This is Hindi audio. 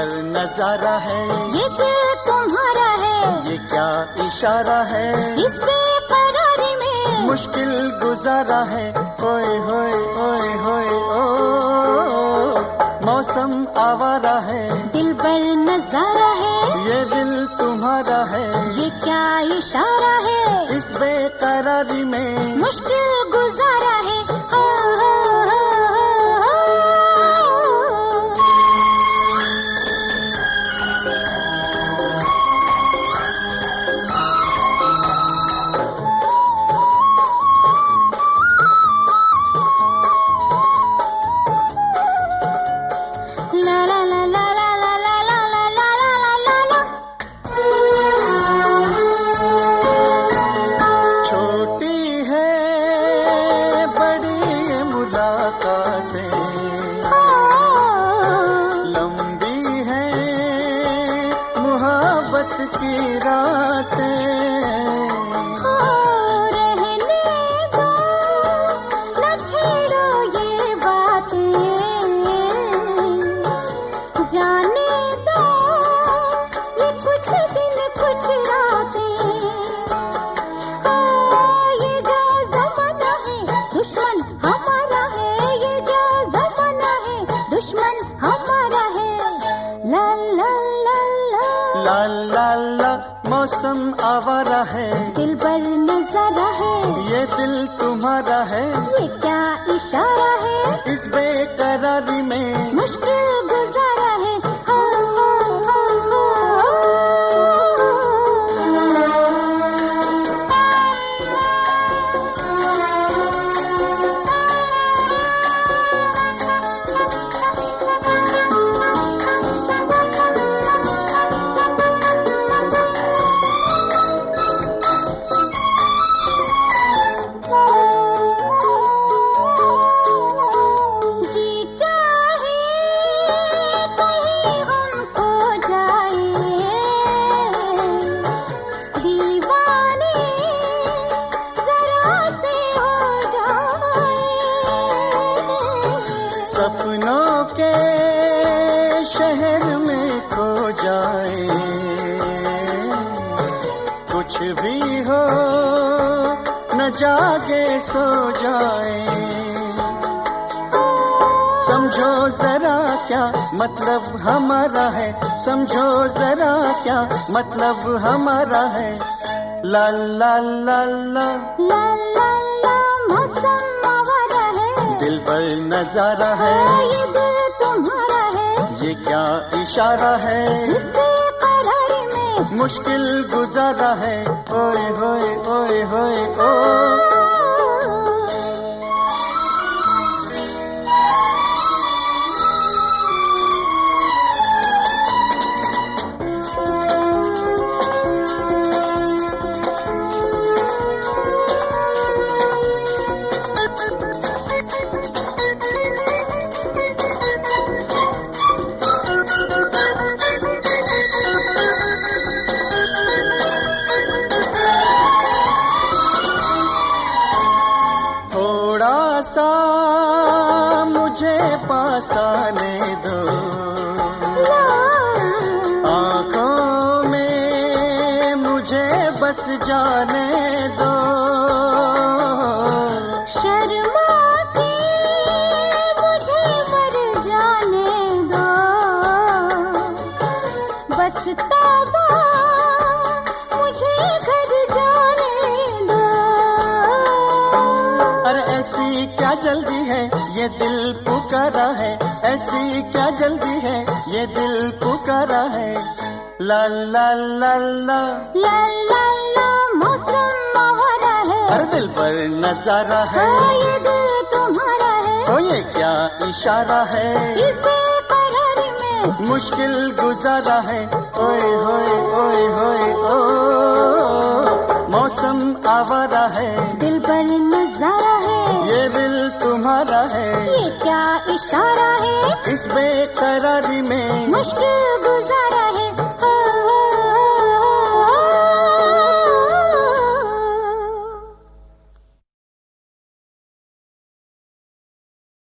पर नजारा है, ये दिल तुम्हारा है, ये क्या इशारा है, इस बेकरारी में मुश्किल गुजारा है। ओए होए ओए होए ओ, मौसम आवारा है, दिल पर नजारा है, ये दिल तुम्हारा है, ये क्या इशारा है, इस बेकरारी में मुश्किल गुजारा है। हो, हो, हो, हो, हो। ला ला ला ला ला ला ला ला ला ला ला ला। छोटी है बड़ी ये मुलाकातें, लंबी है मुहब्बत की रातें, रहने दो, न छेड़ो ये बातें, जाने दो ये कुछ दिन कुछ रातें। ये जो ज़माना है दुश्मन हमारा है, ये जो ज़माना है दुश्मन हमारा है। ला ला ला ला, ला ला ला, मौसम आवारा है, दिल पर नजारा है, ये दिल तुम्हारा है, ये क्या इशारा है, इस बेकरारी में मुश्किल गुजारा है। हो, हो, हो, हो, जी चाहे कहीं हम खो जाए, दीवाने जरा से हो जाए। सपनों के शहर में खो जाए, कुछ भी हो न जागे सो जाए। समझो जरा क्या मतलब हमारा है, समझो जरा क्या मतलब हमारा है। ला ला ला ला, ला ला ला, मौसम आवारा है, दिल पर नजारा है, ये दिल तुम्हारा है, ये क्या इशारा है, इस बेकरारी में मुश्किल गुजारा है। ओए होए ओए होए ओ, थोड़ा सा मुझे पास आने दो, आंखों में मुझे बस जाने दो। शर्मा के मुझे मर जाने दो, बस तौबा मुझे घर जाने दो। अरे ऐसी क्या जल्दी है, ये दिल पुकारा है, ऐसी क्या जल्दी है, ये दिल पुकारा है। ला ला ला ला, ला ला ला, मौसम आवारा है, हर दिल पर नजारा है, ये दिल तुम्हारा है, तो ये क्या इशारा है, इस बेकरारी में मुश्किल गुजारा है। ओए होए ओए होए ओ, मौसम आवारा है, दिल पर नजारा है, ये दिल तुम्हारा है, ये क्या इशारा है, इस बेकरारी में मुश्किल गुजारा